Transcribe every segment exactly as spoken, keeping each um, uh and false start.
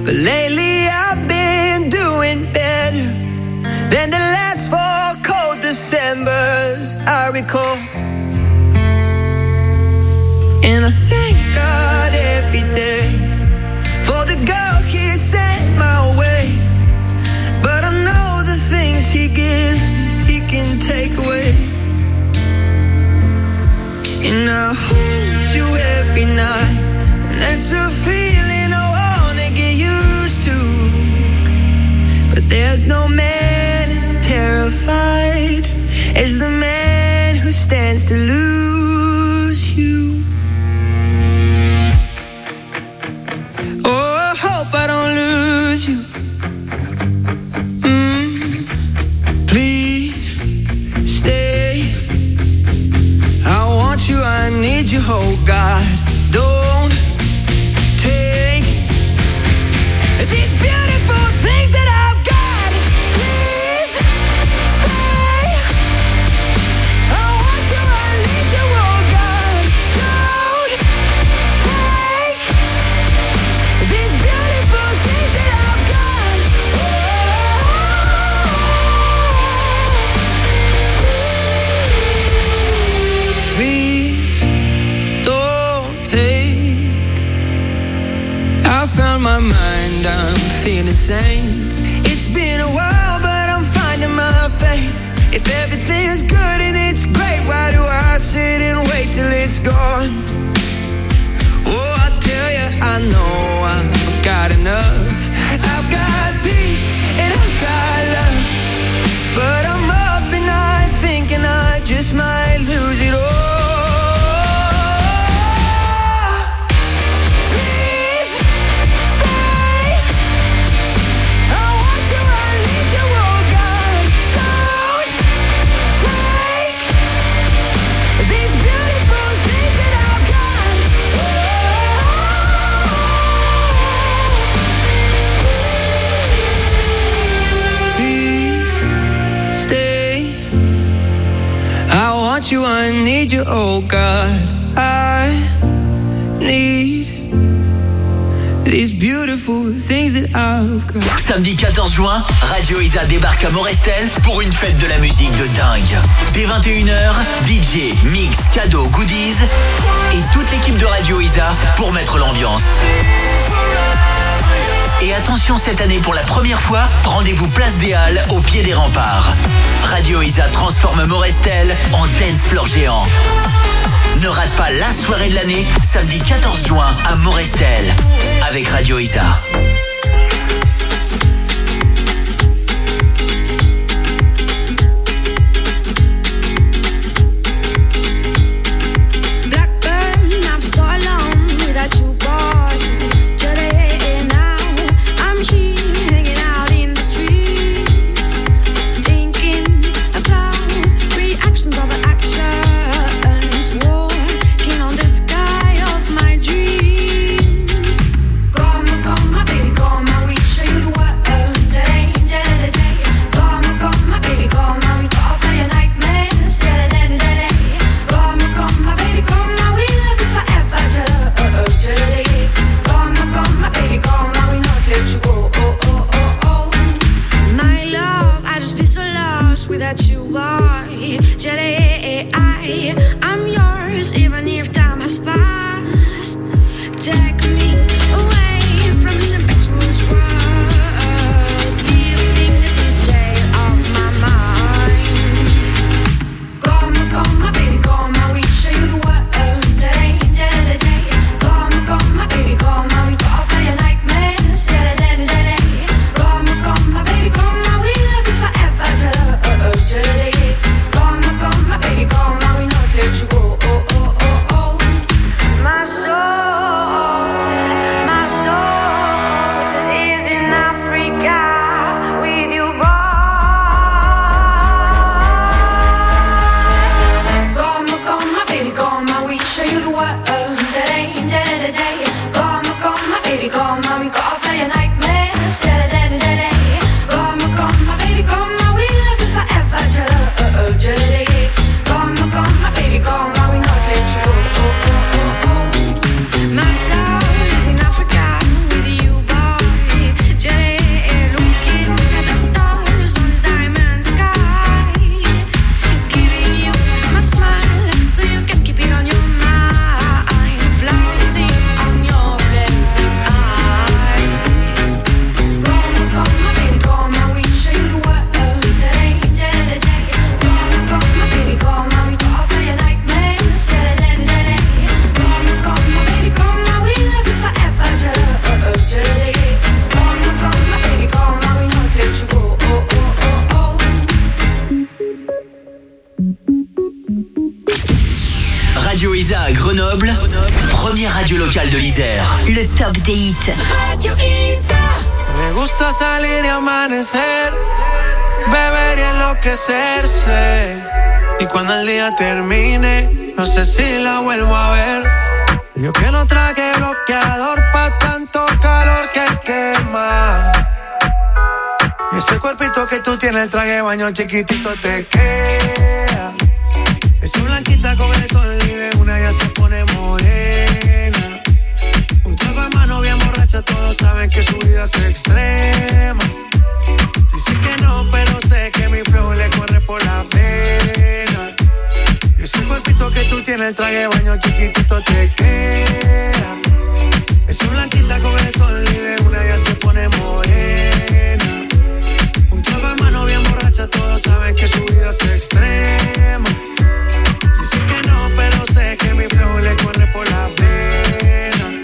but lately I've been doing better than the last four cold Decembers I recall. And I thank God every day for the girl He sent my way. But I know the things He gives me, He can take away. And I hold you every night, and that's a feeling I wanna get used to. But there's no man as terrified as the man who stands to lose you. Oh, I hope I don't lose you. Mm, please stay. I want you, I need you, oh God. Don't take these beautiful things that I've got. Please stay. I want you, I need you, oh God. Don't take these beautiful things that I've got. Oh. Please don't take. I found my mind, I'm feeling sane. It's been a while, but I'm finding my faith. If everything's good and it's great, why do I sit and wait till it's gone? Oh, I tell you, I know I've got enough. I've got peace and I've got love, but I'm up and I thinking I just might lose it all. Please stay. I want you, I need you, oh God. Don't take these beautiful things that I've got. Please stay. I want you, I need you, oh God. I need these beautiful things that I've got. Samedi quatorze juin, Radio Isa débarque à Morestel pour une fête de la musique de dingue. Dès vingt et une heures, D J, mix, cadeaux, goodies et toute l'équipe de Radio Isa pour mettre l'ambiance. Et attention, cette année, pour la première fois, rendez-vous place des Halles, au pied des remparts. Radio Isa transforme Morestel en dance floor géant. Ne rate pas la soirée de l'année, samedi quatorze juin à Morestel, avec Radio Isa. My soul, my Grenoble, première radio locale de l'Isère. Le top des hits. Radio Isère. Me gusta salir y amanecer, beber y enloquecerse. Y cuando el día termine, no sé si la vuelvo a ver. Yo que no traje bloqueador pa' tanto calor que quema. Y ese cuerpito que tú tienes, el traje de baño chiquitito te queda. Esa blanquita con el sol y de una ya se pone morena. Un trago de mano bien borracha, todos saben que su vida es extrema. Dice que no, pero sé que mi flow le corre por la pena. Y ese cuerpito que tú tienes, el traje de baño chiquitito te queda. Esa blanquita con el sol y de una ya se pone morena. Un trago de mano bien borracha, todos saben que su vida es extrema. Dice que no, pero sé que mi flow le corre por la pena.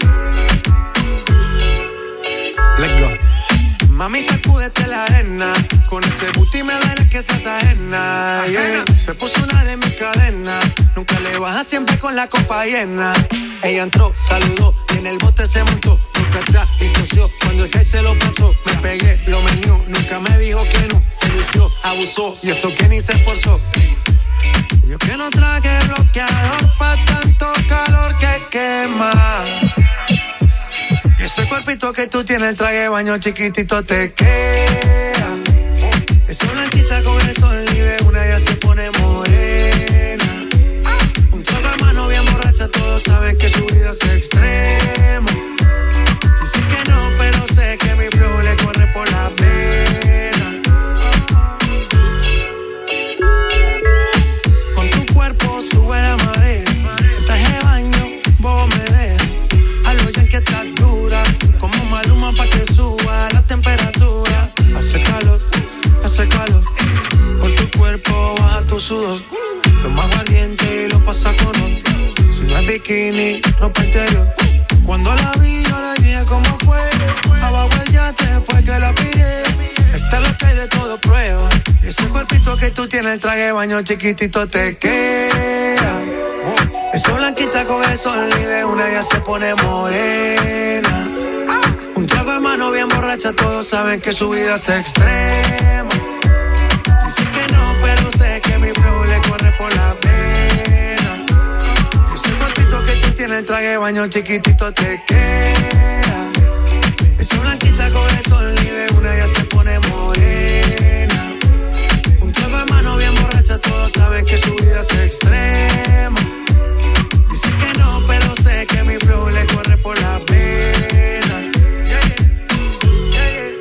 Let's go. Mami, sacúdete la arena. Con ese booty me duele que seas ajena, yeah. Se puso una de mis cadenas. Nunca le baja, siempre con la copa llena. Ella entró, saludó y en el bote se montó. Nunca atrás y tosió. Cuando el que se lo pasó, me pegué, lo menió. Nunca me dijo que no. Se lució, abusó y eso que ni se esforzó. Yo que no traje bloqueador pa' tanto calor que quema. Y ese cuerpito que tú tienes, el traje de baño chiquitito te queda. Esa blanquita con el sol y de una ya se pone morena. Un trago de mano bien borracha, todos saben que su vida es extrema. Dice que no, pero sé que mi flow le corre por la pena. Con tu cuerpo sube la marea. En traje de baño, vos me dejas. A lo ya que estás dura, como Maluma pa' que suba la temperatura. Hace calor, hace calor. Por tu cuerpo baja tu sudor. Toma valiente y lo pasa con honor. Si no es bikini, ropa interior. Cuando la vi yo le dije cómo fue. Abajo el yate fue que la pillé. Está lo que hay de todo prueba. Y ese cuerpito que tú tienes, el traje de baño chiquitito te queda. Esa blanquita con el sol y de una ya se pone morena. Un trago de mano bien borracha, todos saben que su vida es extrema. Dice que no, pero sé que mi flow le corre por la pena. Ese cuerpito que tú tienes, el traje de baño chiquitito te queda. Esa blanquita con el sol y de una ya se pone morena. Un trago de mano bien borracha, todos saben que su vida es extrema. Dice que no, pero sé que mi flow le corre por la pena. Yeah, yeah. Yeah, yeah.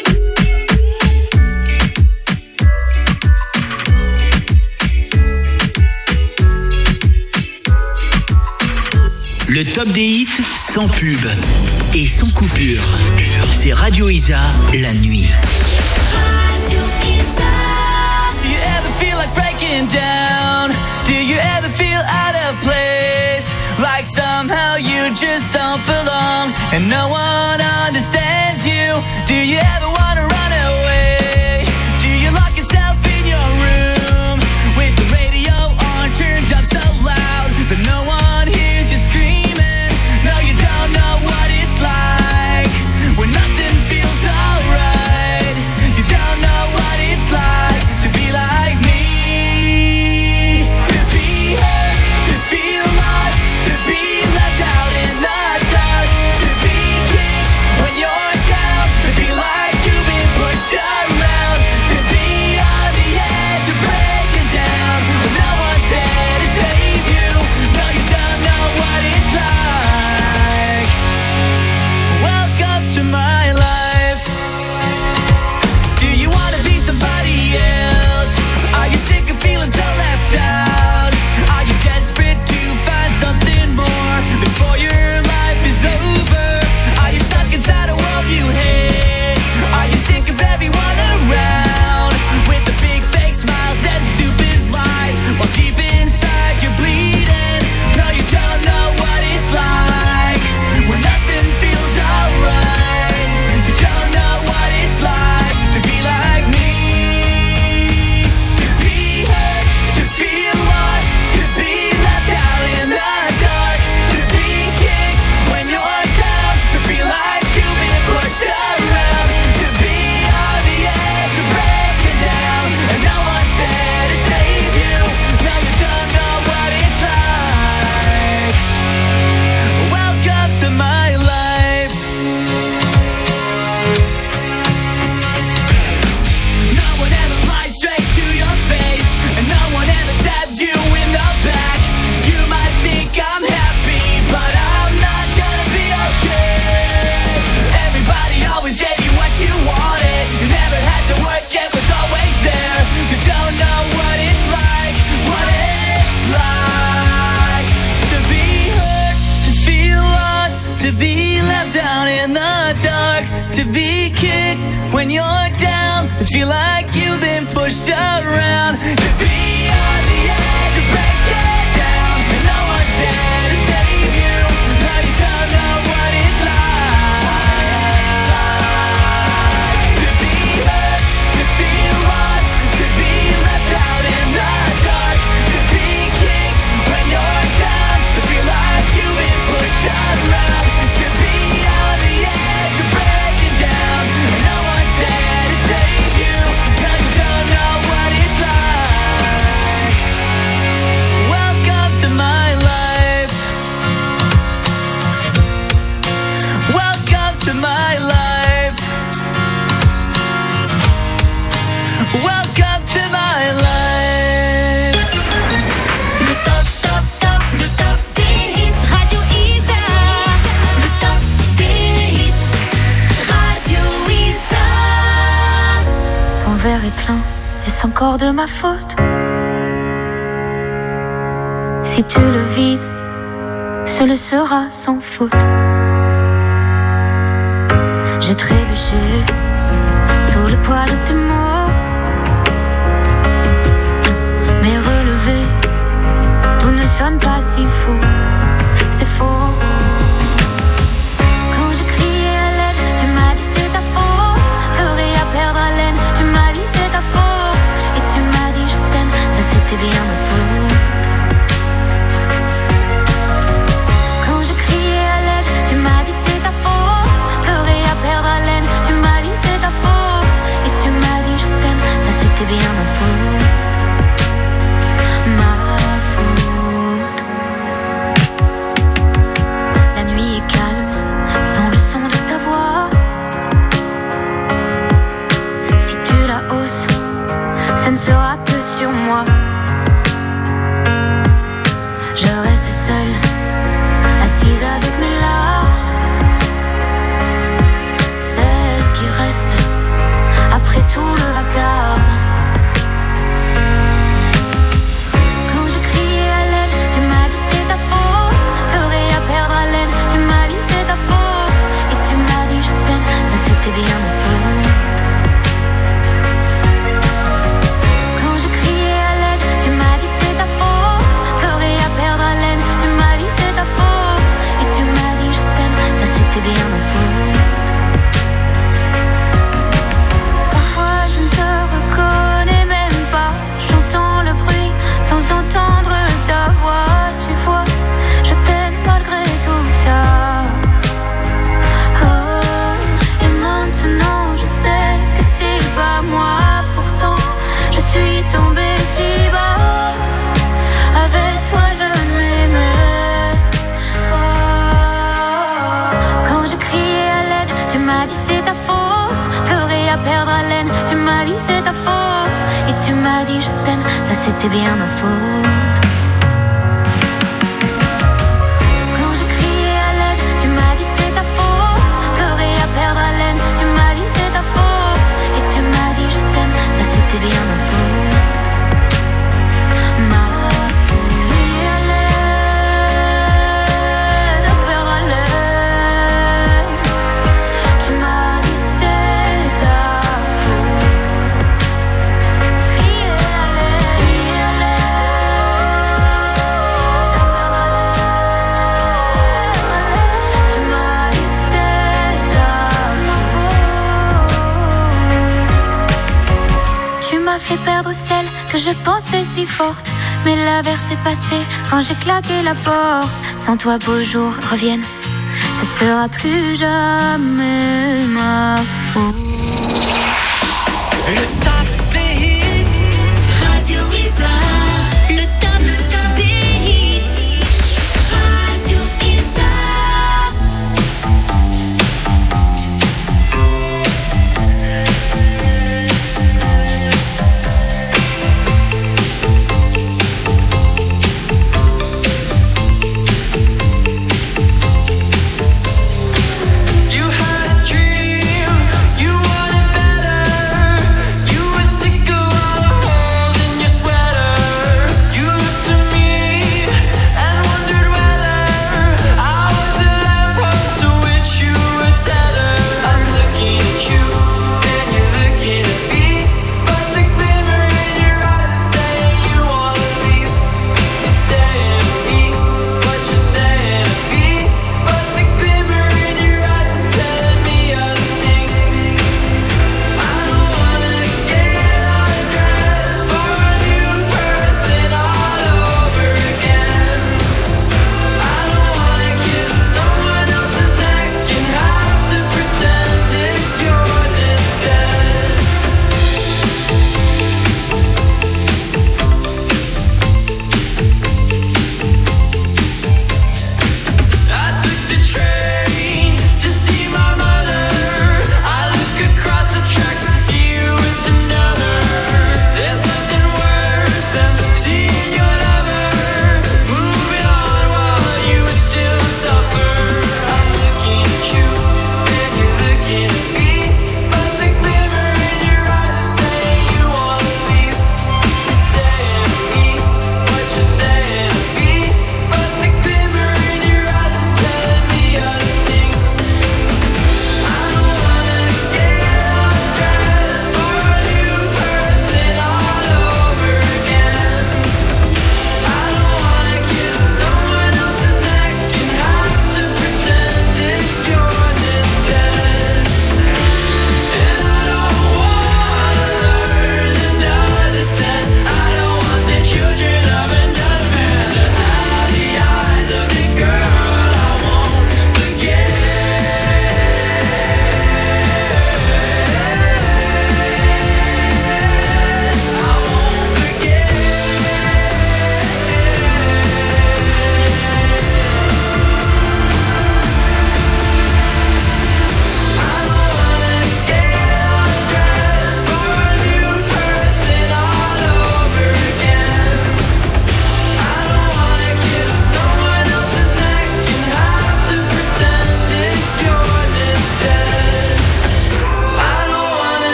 Le top des hits sans pub et sans coupure. C'est Radio Isa, la nuit. Radio Isère. Do you ever feel like breaking down? Do you ever feel out of place? Like somehow you just don't belong and no one understands you. Do you ever wanna run away? Do you lock yourself in your room with the radio on turned up so loud that no one hears you screaming? No, you don't know what it's like when nothing feels alright. You don't know what it's like to be like me, to be hurt, to feel lost, to be left out in the dark, to be kicked when you're down, to feel like feel like you've been pushed around. To be on the edge of breaking down, and no one's there to save you. Now you don't know what it's like. To be hurt, to feel lost, to be left out in the dark, to be kicked when you're down, to feel like you've been pushed around. To be on the edge of breaking down, and no one's there to save you. Now you don't know what it's like. Welcome to my life. Welcome to my life. Welcome to my life. Le top, top, top, le top des hits. Radio Isa. Le top des hits. Radio Isa. Ton verre est plein, est-ce encore de ma faute? Si tu le vides, ce le sera sans faute. J'ai trébuché sous le poids de tes mots, mais relevé, tout ne sonne pas si faux. C'est faux. Quand j'ai crié à l'aide, tu m'as dit c'est ta faute. Pleuré à perdre haleine, tu m'as dit c'est ta faute. Et tu m'as dit je t'aime, ça c'était bien ma faute. Quand j'ai crié à l'aide, tu m'as dit c'est ta faute. Pleuré à perdre haleine, tu m'as dit c'est ta faute. Et tu m'as dit je t'aime, ça c'était bien ma faute. Ma faute. La nuit est calme, sans le son de ta voix. Si tu la hausses, ce ne sera que sur moi. Je reste seule, assise avec mes larmes. Celle qui reste après tout le vacarme. Quand j'ai crié à l'aide, tu m'as dit c'est ta faute. Pleuré à perdre haleine, tu m'as dit c'est ta faute. Et tu m'as dit je t'aime, ça c'était bien ma faute. Quand j'ai crié à l'aide, tu m'as dit c'est ta faute. Pleuré à perdre haleine, tu m'as dit c'est ta faute. Et tu m'as dit je t'aime, ça c'était bien ma faute. Parfois je ne te reconnais même pas. J'entends le bruit sans entendre ta voix. Tu vois, je t'aime malgré tout ça. Oh, et maintenant je sais que c'est pas moi. Pourtant je suis tombée si bas. Avec toi je ne m'aimais pas. Quand je criais à l'aide, tu m'as dit c'est ta faute. Pleurer à perdre haleine, tu m'as dit c'est ta faute. Et tu m'as dit je t'aime, ça c'était bien ma faute. Quand je criais à l'aide, tu m'as dit c'est ta faute. Pleurer à perdre haleine, tu m'as dit c'est ta faute. Et tu m'as dit je t'aime, ça c'était bien ma faute. Ma faute. Crier à l'aide, à perdre haleine, tu m'as dit c'est ta faute. Crier à l'aide, crier à l'aide, à perdre haleine, tu m'as dit c'est ta faute. Tu m'as fait perdre celle que je pensais si forte. Mais l'averse est passée quand j'ai claqué la porte. Sans toi beaux jours reviennent, ce sera plus jamais ma faute. Le top des hits. Radio Isa. Le top des hits. Radio Isa. You had a dream, you wanted better. You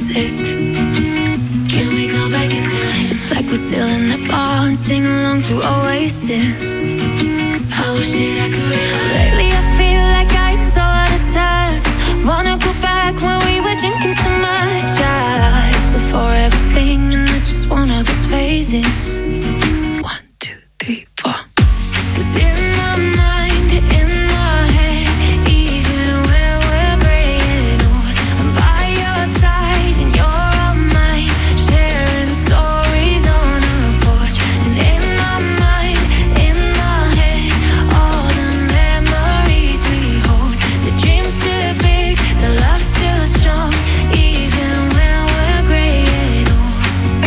sick. Can we go back in time? It's like we're still in the bar and sing along to Oasis. I wish that I could. Lately I feel like I'm so out of touch. Wanna go back when we were drinking so much. Ah, it's a forever thing and it's just one of those phases. One, two, three, four. 'Cause in my mind, in my head, even when we're gray and old, I'm by your side and you're on mine, sharing stories on a porch. And in my mind, in my head, all the memories we hold. The dream's still big, the love's still strong, even when we're gray and old.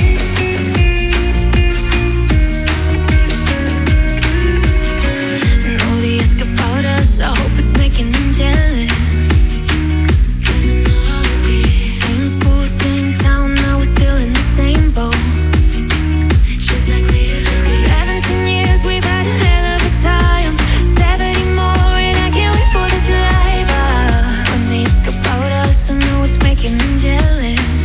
Know the ask about us, I hope it's making them jealous. 'Cause I know how it be. Same school, same town, now we're still in the same boat. Just like we used to be. Seventeen years, we've had a hell of a time. Seventy more, and I can't wait for this life. Ah, when they ask about us, I know it's making them jealous.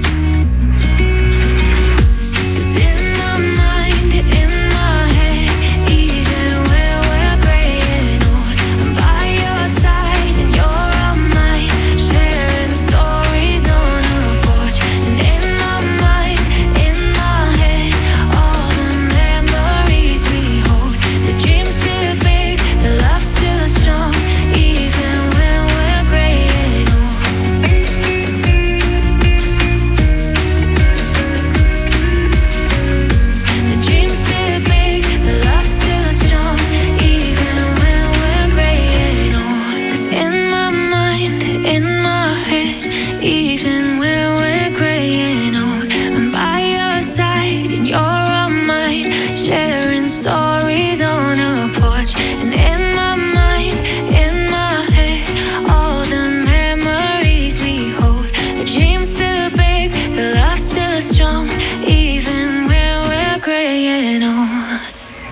'Cause in my mind, in my head, even when we're gray and old, I'm by your side and you're on mine, sharing stories on a porch. And in my mind, in my head, all the memories we hold. The dream's still big, the love's still strong, even when we're gray and old. The dream's still big, the love's still strong, even when we're gray and old. 'Cause in my mind, in my head, even when we're gray and old, I'm by your side and you're on mine, sharing stories on a porch. And in my mind, in my head, all the memories we hold. The dream's still big, the love's still strong, even when we're gray and old.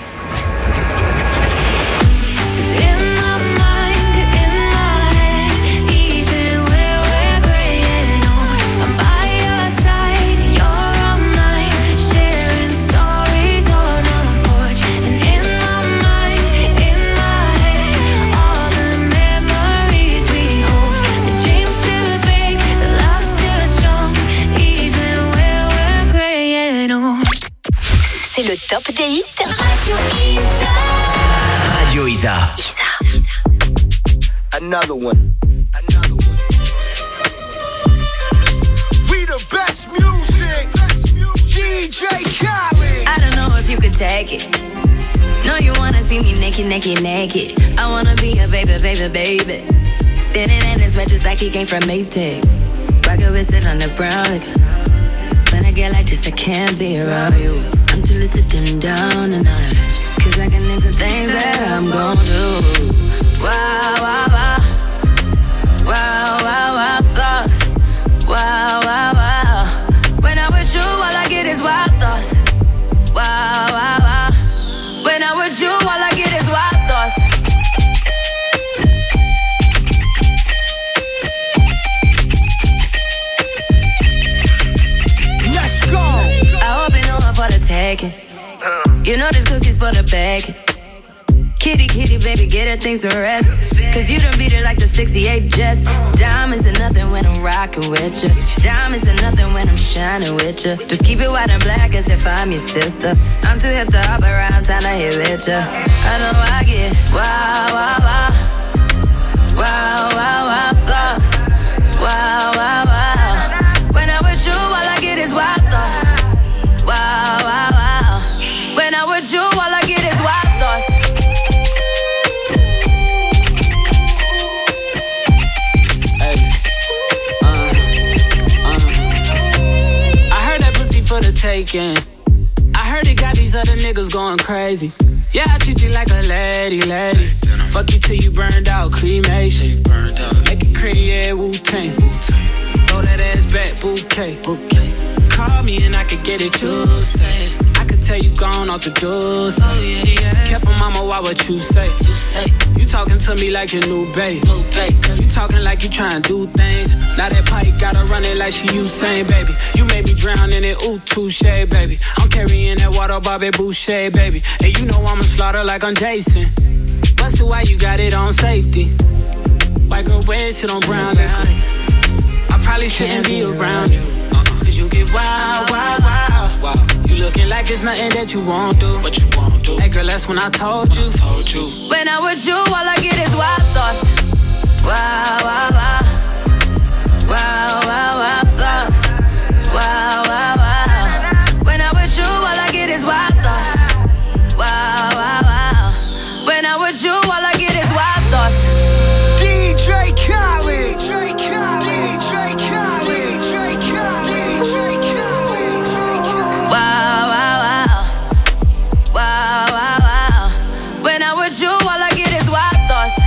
'Cause in my mind, in my head, even when we're gray and old, I'm by your side and you're on mine, sharing stories on a porch. And in my mind, in my head, all the memories we hold. The dream's still big, the love's still strong, even when we're gray and old. C'est le top des hits. Radio Isa. Radio Isa. Another one. Another one. We the best music. D J Khaled. I don't know if you could take it. No, you wanna see me naked, naked, naked. I wanna be a baby, baby, baby. Spinning in his red just like he came from Maytag. Rocket with it on the brown liquor. When I get like this, I can't be around you. I'm too little to dim down a notch. 'Cause I can into things that I'm gon' do. Wow, wow, wow. Wow, wow, wow, thoughts. Wow, wow, wow. When I'm with you, all I get is wild thoughts. Wow, wow, wow. When I'm with you, all I get is wild thoughts. Let's go. I hope you know I'm for the taking. You know this cookie's for the bag. Kitty, kitty, baby, get her things to rest. 'Cause you done beat it like the sixty-eight Jets. Diamonds are nothing when I'm rocking with you. Diamonds are nothing when I'm shining with you. Just keep it white and black as if I'm your sister. I'm too hip to hop around, time to hit with you. I know I get wow, wow, wow. Wow, wow, wow, thoughts. Wow, wow, wow. When I'm with you, all I get is wild thoughts. Wow, wow, wow. When I'm with you, all I get is wild thoughts. For the taking. I heard it got these other niggas going crazy. Yeah, I treat you like a lady, lady. Fuck you till you burned out, cremation. Make it cream, yeah, Wu-Tang. Throw that ass back, bouquet. Call me and I could get it, you say. I could tell you gone off the door. Oh, yeah, yeah. Careful, mama, why what you say? You say you talking to me like your new babe. New babe. You talking like you trying to do things. Now that pipe gotta run it like she Usain, baby. You made me drown in it, ooh, touche, baby. I'm carrying that water, Bobby Boucher, baby. And you know I'ma slaughter like I'm Jason. Busted, why you got it on safety? White girl, wear shit on brown liquor. I probably shouldn't be around you. Cause you get wild, wild, wild, wild. You looking like it's nothing that you won't do. What you won't do. Hey girl, that's when I told you. I told you. When I'm with you, all I get is wild thoughts. Wow, wow, wow. Wow, wow, wow thoughts. Wow, wow, wow. When I'm with you, all I get is wild thoughts. Wow, wow, wow. When I'm with you, all I get is wild thoughts. D J Khaled. D J Khaled. D J Khaled. D J Khaled. D J Khaled. Wow, wow, wow. Wow, wow, wow. When I'm with you, all I get is wild thoughts.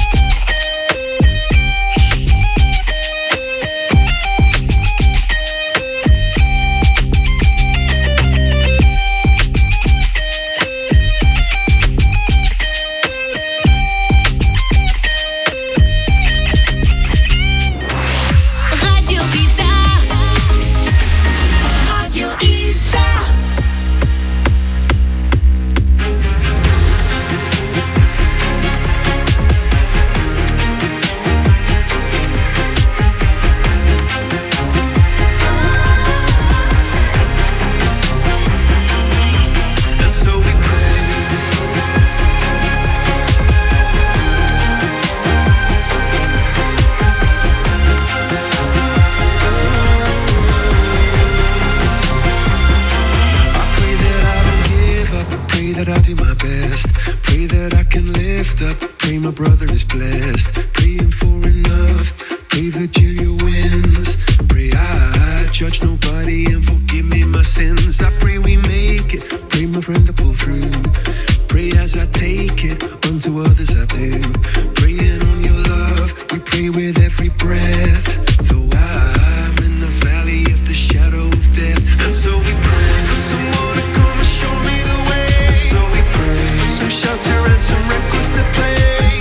My brother is blessed, praying for enough, pray Virgilia wins, pray I judge nobody and forgive me my sins, I pray we make it, pray my friend to pull through, pray as I take it, unto others I do, praying on your love, we pray with every breath, though I'm in the valley of the shadow of death, and so we pray for someone to come and show me the way, and so we pray for some shelter and some records to play.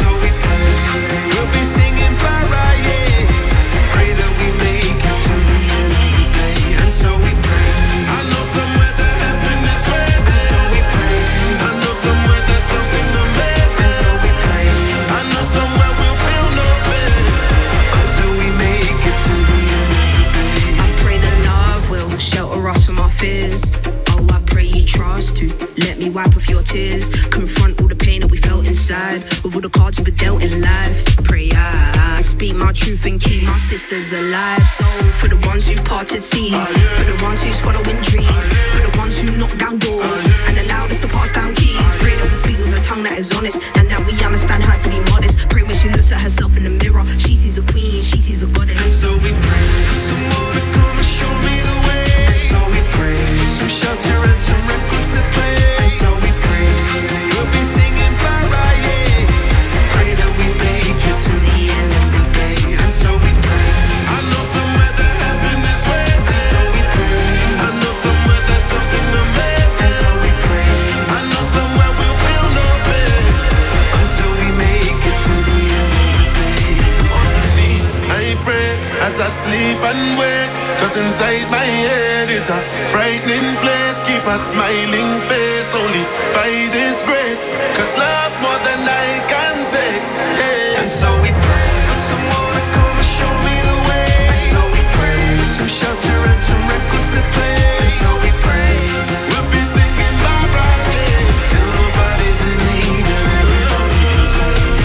Oh, I pray you trust to let me wipe off your tears. Confront all the pain that we felt inside with all the cards we were dealt in life. Pray I speak my truth and keep my sisters alive. So for the ones who parted seas, for the ones who's following dreams, for the ones who knock down doors and allowed us to pass down keys. Pray that we speak with a tongue that is honest and that we understand how to be modest. Pray when she looks at herself in the mirror, she sees a queen, she sees a goddess. And so we pray for someone to come and show me the way. And so we pray for some shelter and some records to play. And so we pray we'll be singing bye bye, yeah. Pray that we make it to the end of the day. And so we pray. I know somewhere that heaven is waiting. And so we pray. I know somewhere there's something amazing. And so we pray. I know somewhere we'll feel no pain until we make it to the end of the day. On my knees I pray as I sleep and wake. Cause inside my head is a frightening place. Keep a smiling face only by this grace. Cause love's more than I can take, hey. And so we pray for someone to come and show me the way. And so we pray for some shelter and some records to play. And so we pray we'll be singing bye bye, yeah, till nobody's in need and everybody can sing.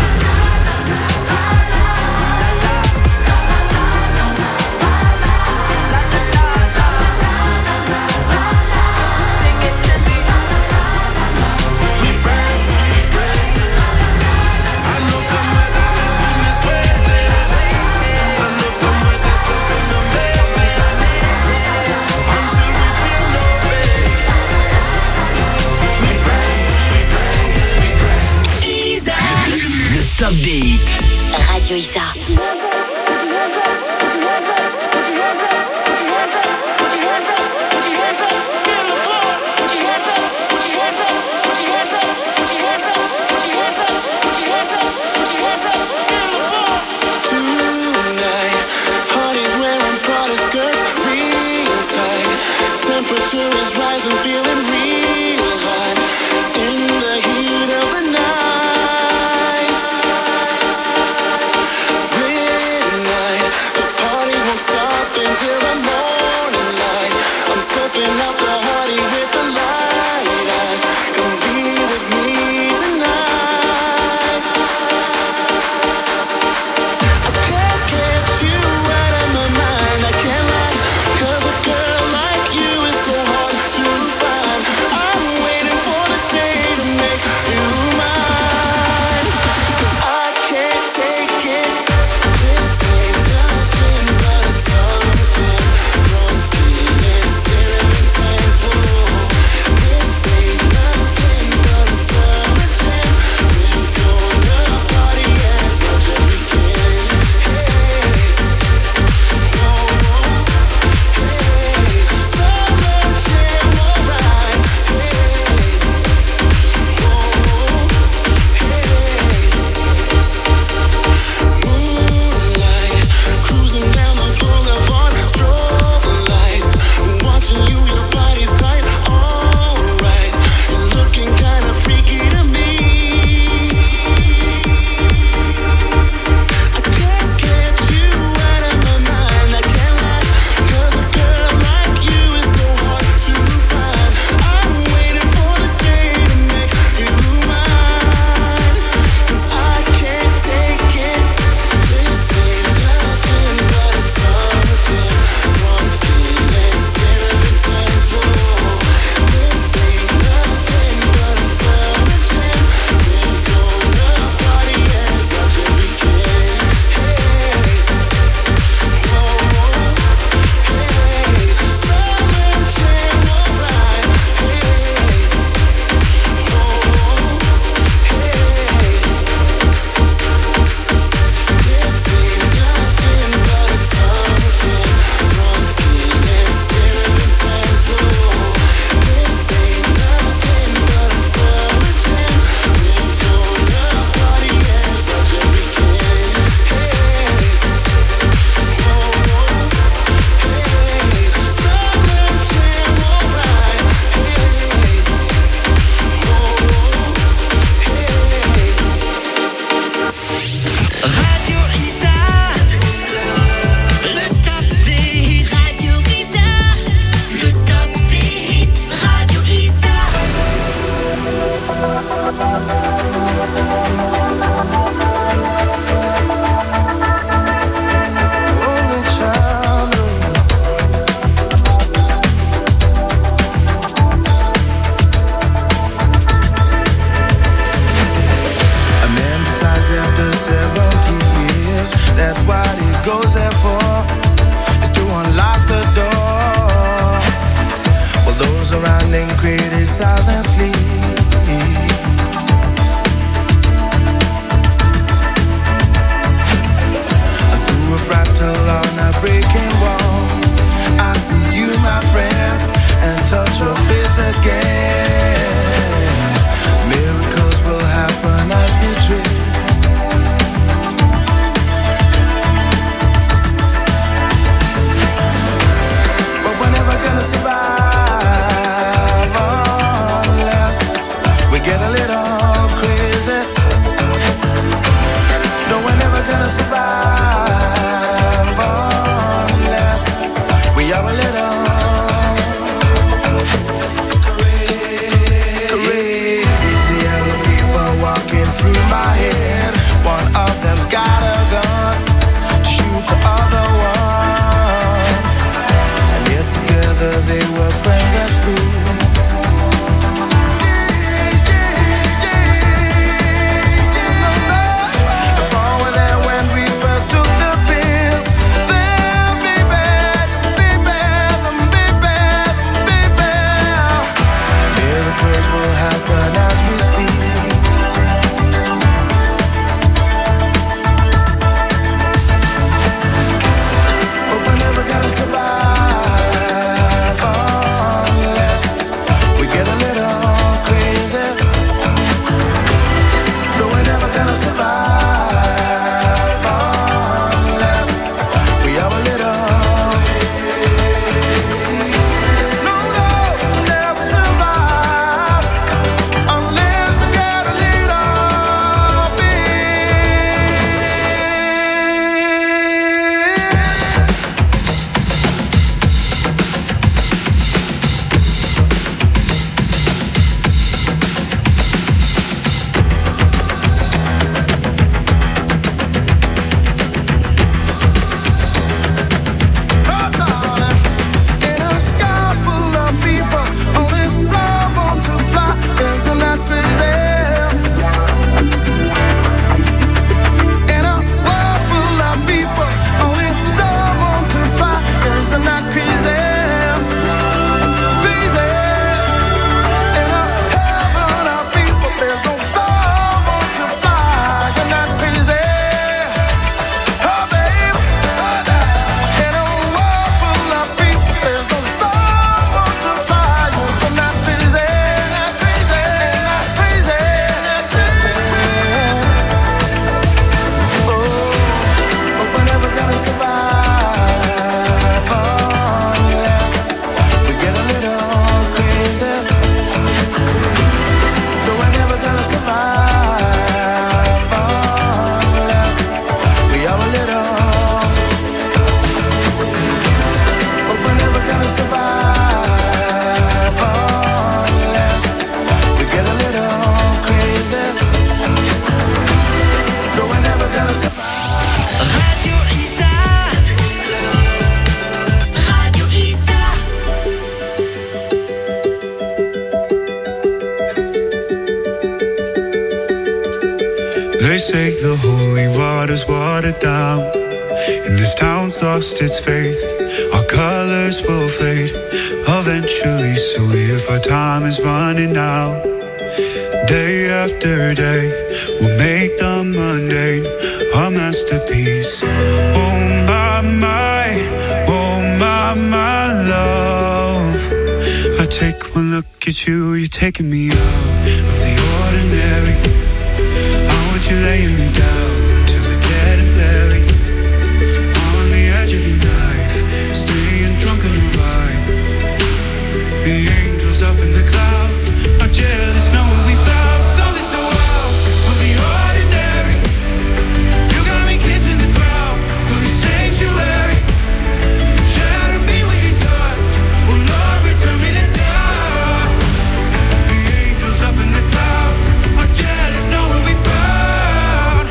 Top des hits. Radio Isa. Put your hands up, put your hands up, put your hands up, put your hands up, put your hands through my head. One of them's got a gun to shoot the other one. And yet together they were friends at school. say the holy water's watered down, and this town's lost its faith. Our colors will fade eventually, so if our time is running out, day after day, we'll make the mundane a masterpiece. Oh my, my, oh my, my love, I take one look at you, you're taking me out of the ordinary. I want you laying me down till we're dead and buried, on the edge of your knife, staying drunk on the ride. The angels up in the clouds are jealous knowing we found something so out of the ordinary. You got me kissing the ground of your sanctuary. Shatter me with your touch, oh Lord, return me to dust. The angels up in the clouds are jealous knowing we found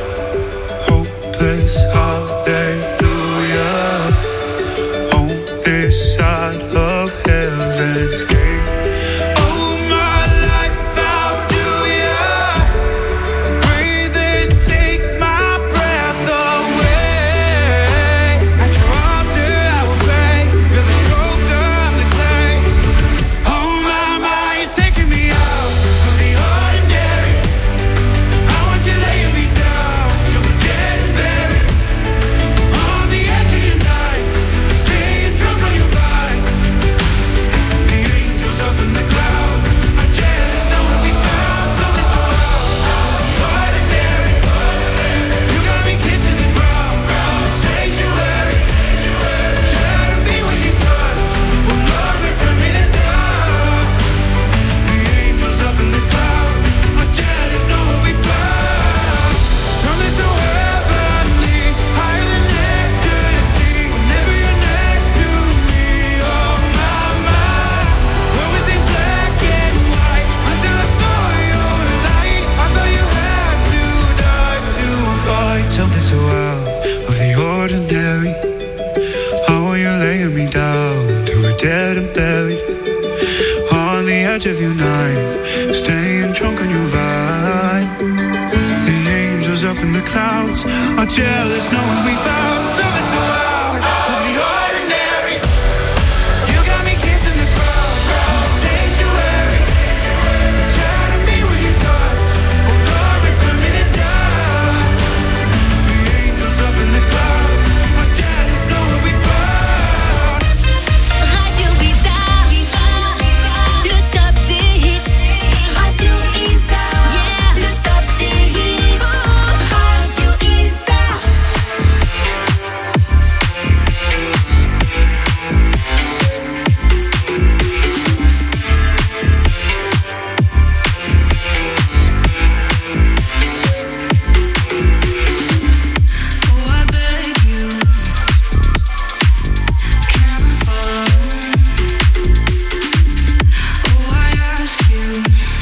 hearts are jealous knowing we found something so out of the ordinary. You got me kissing the ground, sanctuary. Try to be with your touch, oh Lord, return me to dust. The angels up in the clouds are jealous knowing we found. Radio Isa, le top des hits. Radio Isa, yeah, le top des hits. Radio Isa. Oh, I beg you, can I follow? Oh, I ask you,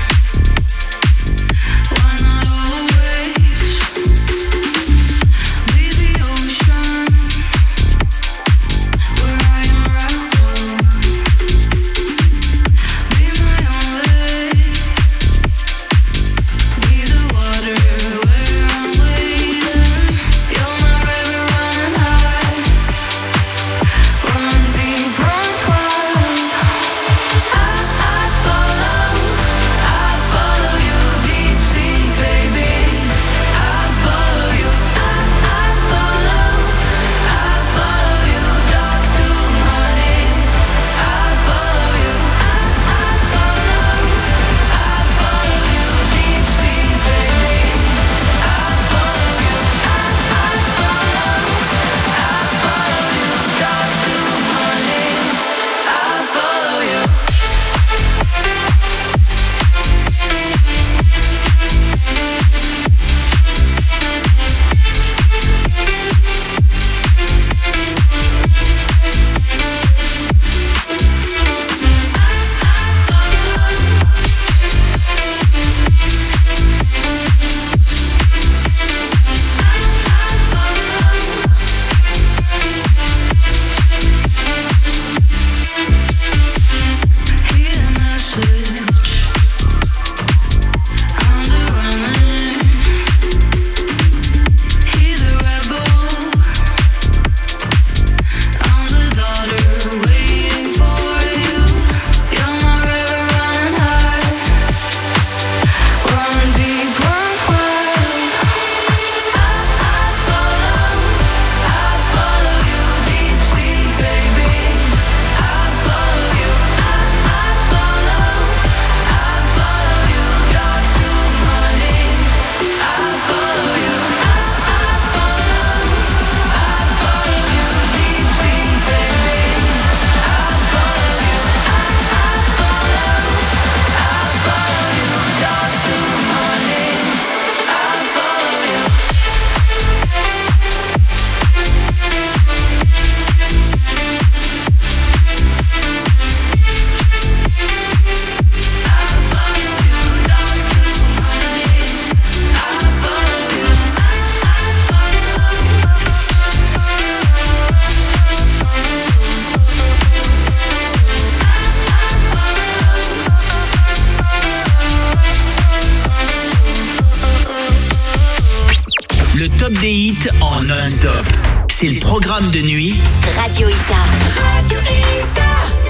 why not always be the ocean where I unravel? Be my own lake, be the water where I'm waiting. You're my river running high, run deep, run wild. I, I follow, I follow you deep sea, baby. I follow you, I, I follow, I follow you dark to money. I follow you, I, I follow, I follow you deep sea, baby. I follow you, I, I follow, I follow you dark to money. I follow you. Hear the message, I'm the runner. Hear the rebel, I'm the daughter waiting for you. You're my river running high, run deep, run wild. I, I follow, I follow you deep sea, baby. I follow you, I, I follow, I follow you dark to money. I follow you, I, I follow, I follow you deep sea, baby. I follow you, I, I follow, I follow you dark to money. I follow you. Le top des hits en non-stop. C'est le programme de nuit Radio Isa. Radio Isa.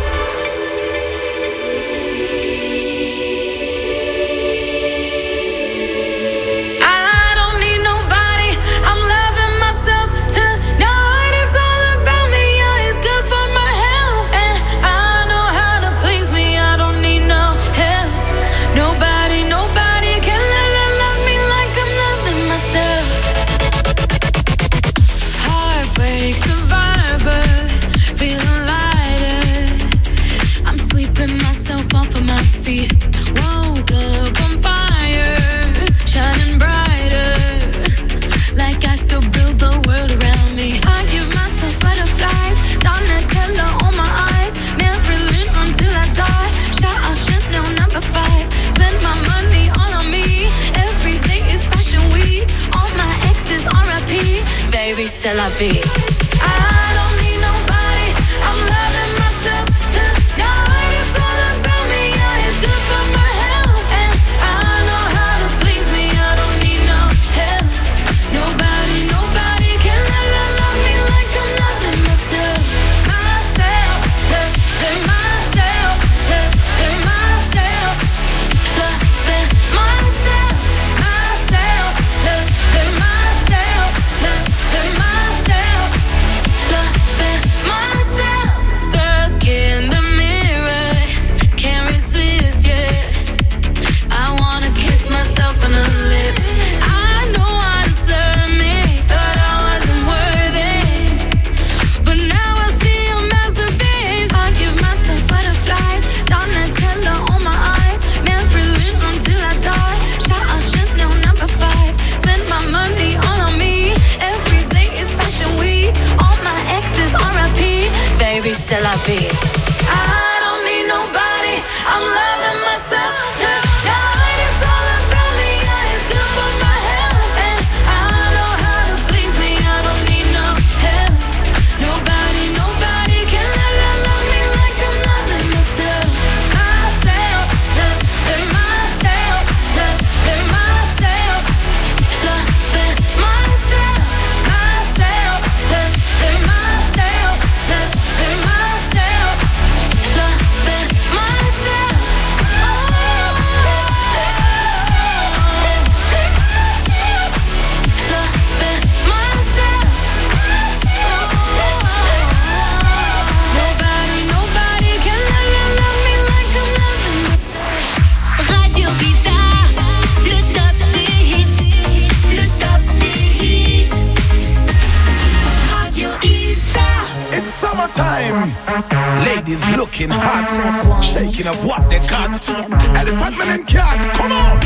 I don't need nobody. I'm loving myself tonight. It's all about me. Yeah, it's good for my health, and I know how to please me. I don't need no help. Nobody, nobody can love, love, love me like I'm loving myself. Heartbreak survivor, feeling lighter. I'm sweeping myself off of my feet. Woke up on fire, shining brighter, like I could build the world around me. I give myself butterflies, Donatella on my eyes, Marilyn until I die. Shout out Chanel number five. Spend my money all on me. Every day is fashion week. All my exes R I P. Baby, c'est la vie. I don't need nobody. I'm loving myself tonight. It's all about me. Yeah, it's good for my health, and I know how to please me. I don't need no help. Nobody, c'est la vie. I don't need nobody, I'm loving myself tonight. It's all about me, yeah, it's good for my health. And I know how to please me, I don't need no help. Nobody, nobody can love, love me like I'm loving myself. Myself, loving myself, loving myself, loving myself, myself, loving myself, loving myself, loving myself. Nobody, nobody can love, love me like I'm loving myself. Radio Bizarre, le top des hits, le top des hits. Radio Isa. It's summertime. Ladies looking hot, shaking up what they got. Elephant man and cat, come on.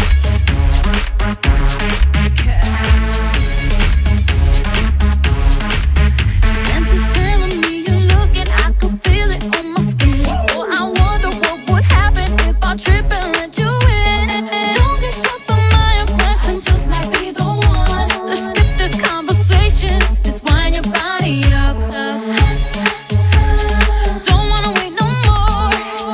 Senses telling me you're looking, I can feel it on my skin. Oh, I wonder what would happen if I trip and let you in. Don't get shocked by my aggression, just might be the one. Let's skip this conversation, just wind your body up. Don't wanna wait no more.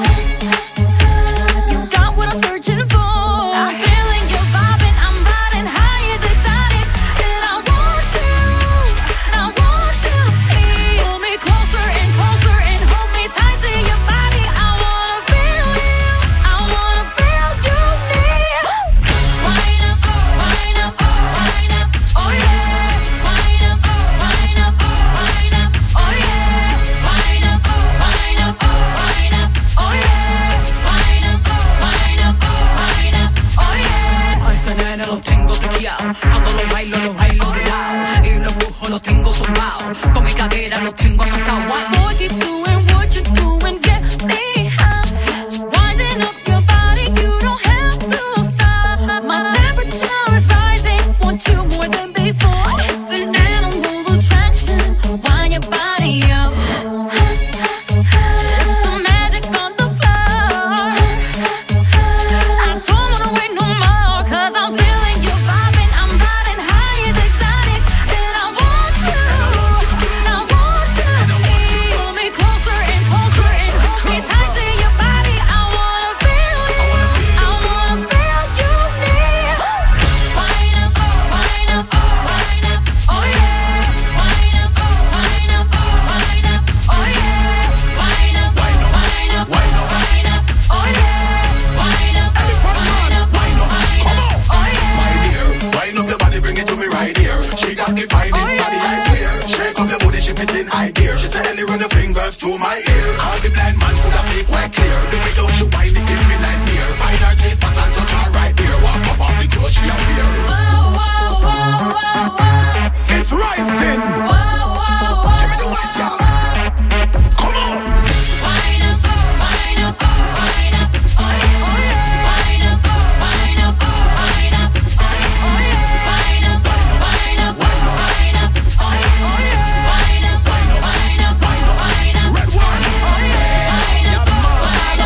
You got what I'm searching for. I'm feeling your vibe and I'm riding high as exotic. And I want you, I want you. Pull me closer and closer and hold me tight to your body. I wanna feel you, I wanna feel you near. Wind up, wind up, wind up, oh yeah. Wind up, wind up, wind up, oh yeah. Wind up, wind up, wind up, oh yeah. Wind up, wind up, wind up, oh yeah. A ese nene lo tengo tequeado. Cuando lo bailo, lo bailo de lado. Y lo empujo, lo tengo zumbao. Con mi cadera lo tengo amasado. Boy, keep doing what you're doing, get me high. Winding up your body, you don't have to stop. My temperature is rising, want you more than before. It's an animal attraction, wind your body up. It's the magic on the floor. I don't wanna wait no more, 'cause I'm feeling your vibe and I'm riding high as exotic. And I want you, I want you. Pull me closer and closer and hold me tight to your body. I wanna feel you, I wanna feel you near. Wind up, wind up, wind up, oh yeah. Wind up, wind up, wind up, oh yeah. Wind up, wind up, wind up, wind up, oh yeah. Wind up, Elephant man, wind up, wind up, wind come up, on. oh yeah. My dear, wind up your body, bring it to me right here. She got the finest body, I swear. Shake up your booty, she fit in high gear. She tell you run your fingers through my ear. All the blind man could have fake quite clear. The way how she wind it, give me nightmare. Find her G spot and touch her right there. Walk up off the clothes, she a wear. Whoa, whoa, whoa, whoa, whoa. It's rising. Whoa, whoa, whoa. Give me the white girl. Come on. Wind up, wind up, wind up, oh yeah, oh yeah. Wind up, wind up, wind up, oh yeah, oh yeah. Wind up, wind up, wind up, oh yeah, oh yeah. Wind up, wind up, wind up, wind up, Red one. oh yeah. Wind up, wind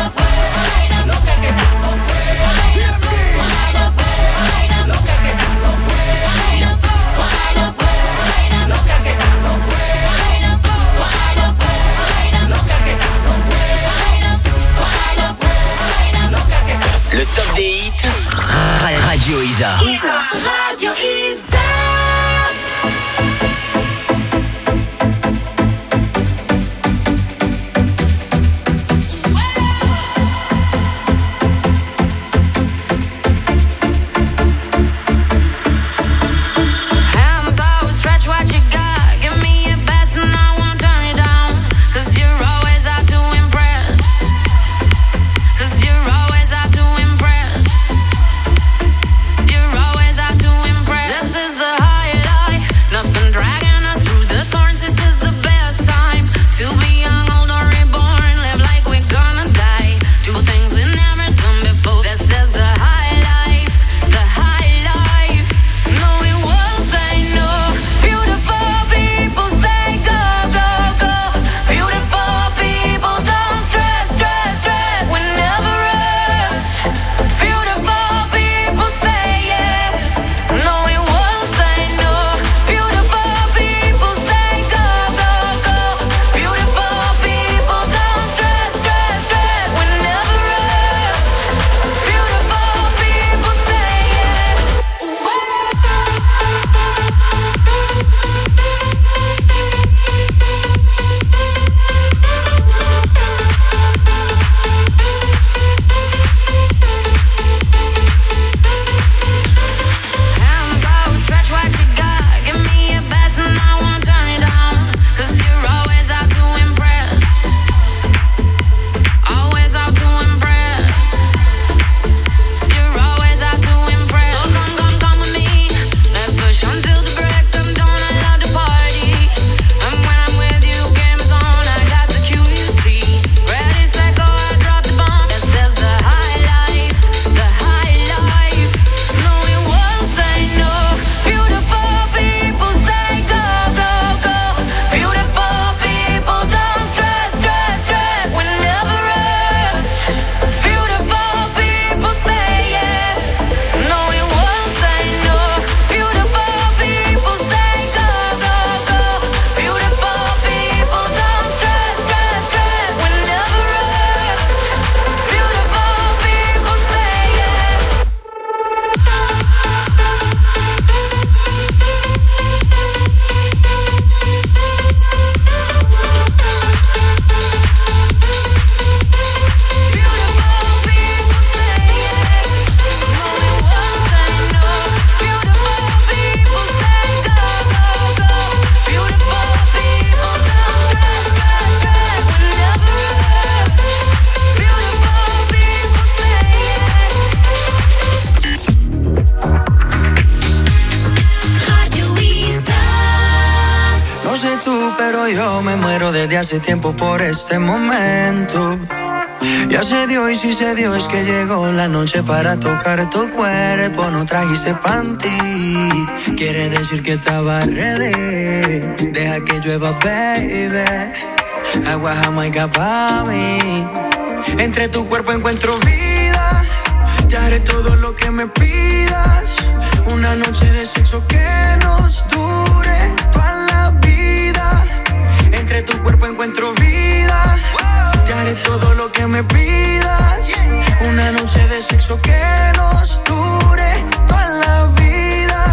pero yo me muero desde hace tiempo por este momento. Ya se dio y si se dio es que llegó la noche para tocar tu cuerpo. No trajiste panty, quiere decir que estaba ready. Deja que llueva, baby. Agua jamaica pa' mí. Entre tu cuerpo encuentro vida. Ya haré todo lo que me pidas. Una noche de sexo que nos dure toda la vida. Entre tu cuerpo encuentro vida. Te haré todo lo que me pidas. Una noche de sexo que nos dure toda la vida.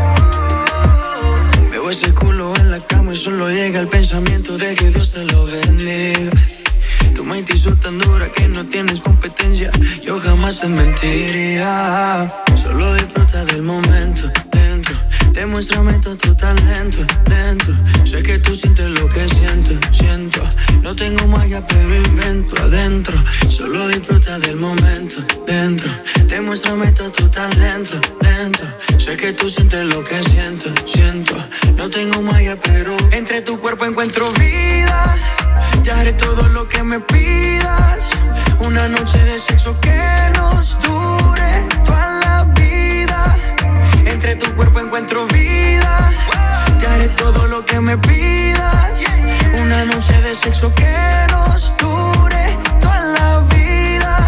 Veo ese culo en la cama y solo llega el pensamiento de que Dios te lo bendiga. Tu mente hizo tan dura que no tienes competencia. Yo jamás te mentiría. Solo disfruta del momento dentro. Demuéstrame todo tu talento lento. Sé que tú sientes lo que siento, siento. No tengo magia pero invento adentro. Solo disfruta del momento dentro. Demuéstrame todo tu talento lento. Sé que tú sientes lo que siento, siento. No tengo magia pero entre tu cuerpo encuentro vida. Te haré todo lo que me pidas. Una noche de sexo que nos dure toda la vida. Entre tu cuerpo encuentro vida. Te haré todo lo que me pidas. Una noche de sexo que nos dure toda la vida.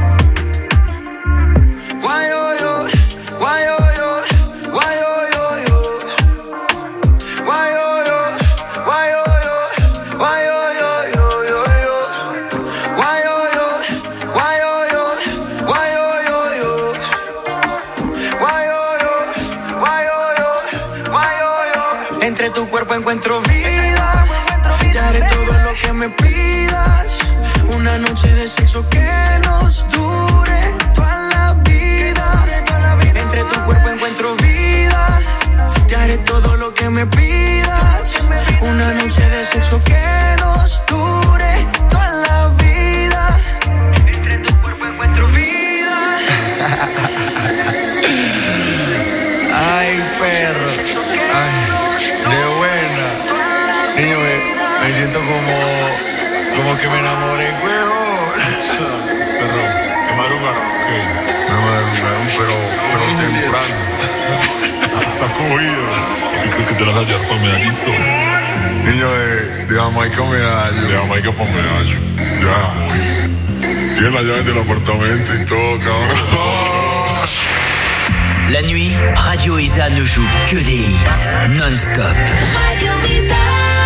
Guay, yo, yo, guay, yo, yo, guay, yo, yo, yo. Guay, yo, yo, guay, yo, yo, guay, yo, yo, yo, yo, yo. Guay, yo, yo, guay, yo, yo, guay, yo, yo, yo. Guay, yo, yo, guay, yo, yo, guay, yo, yo. Entre tu cuerpo encuentro vida. Te haré todo lo que me pidas. Una noche de sexo que nos dure toda la vida. Entre tu cuerpo encuentro vida. Te haré todo lo que me pidas. Una noche de sexo que nos dure toda la vida. Entre tu cuerpo encuentro vida. Ay, perro. Ay, de buena. Niño, me, me siento como, como que me enamoré, huevón. Perro, ¿te madrugaron? ¿Qué? Me madrugaron, pero, pero temprano. Está cogido. ¿Qué crees que te vas a hallar para medallito? Niño, de, de Jamaica medallo. De Jamaica para medallo. Ya. Tiene las llaves del apartamento y todo, cabrón. La nuit, Radio Isa ne joue que des hits, non-stop. Radio Isa.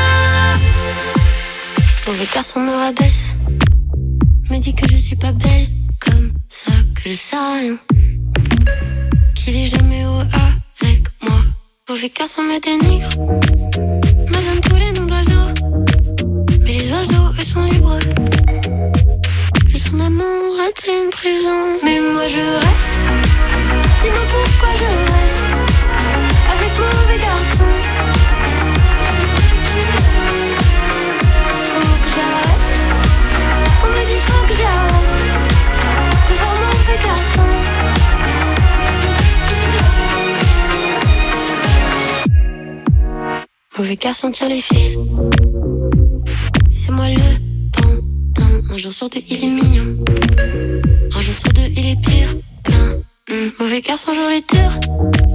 Mauvais garçon me rabaisse, me dit que je suis pas belle, comme ça que je sais rien, qu'il est jamais heureux avec moi. Mauvais garçon me dénigre, me donne tous les noms d'oiseaux, mais les oiseaux eux sont libres. Plus son amour est une prison, mais moi je reste. Dis-moi pourquoi je reste avec mauvais garçon. Faut que j'arrête. On me dit faut que j'arrête de voir mauvais garçon. Mauvais garçon tire les fils. Et c'est moi le pantin. Un jour sur deux il est mignon. Un jour sur deux il est pire qu'un. Mmh, mauvais garçon joue les tours.